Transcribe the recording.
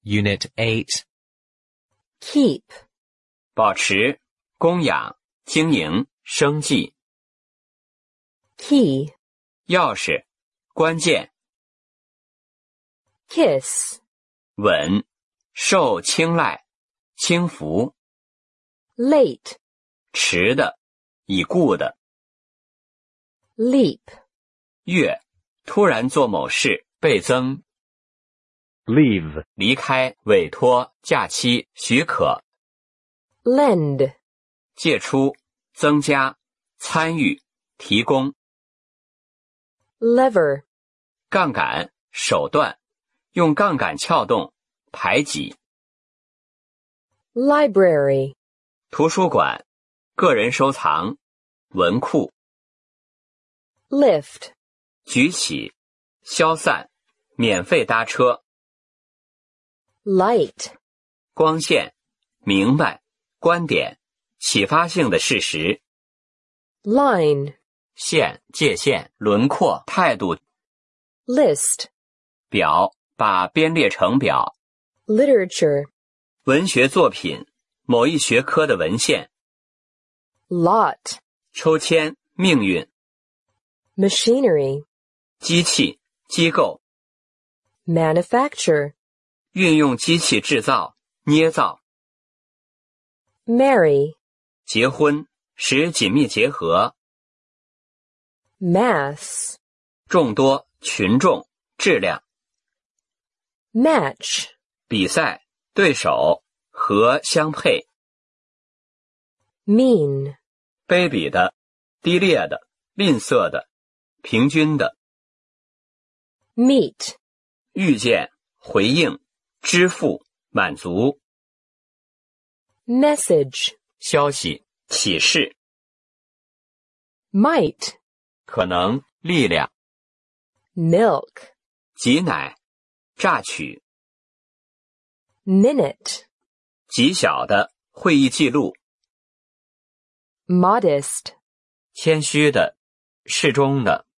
Unit 8. Keep. 保持、供养、经营、生计。 Key. 钥匙、关键。 Kiss. 吻、受青睐、轻浮。 Late. 迟的、已故的。 Leap. 跃，突然做某事，倍增。 Leave. 离开、委托、假期、许可。 Lend. 借出、增加、参与、提供。 Lever. 杠杆、手段，用杠杆撬动、排挤。 Library. 图书馆、个人收藏、文库。 Lift. 举起、消散、免费搭车。 Light. 光线、明白、观点、启发性的事实。 Line. 线、界限、轮廓、态度。 List. 表，把编列成表。 Literature. 文学作品，某一学科的文献。 Lot. 抽签、命运。 Machinery. 机器、机构。 Manufacture. 运用机器制造、捏造。 Marry. 结婚，使紧密结合。 Mass. 众多、群众、质量。 Match. 比赛、对手、和相配。 Mean. 卑鄙的、低劣的、吝啬的、平均的。 Meet. 遇见、回应、支付、满足。 Message. 消息、启示。 Might. 可能、力量。 Milk. 挤奶、榨取。 Minute. 极小的、会议记录。 Modest. 谦虚的、适中的。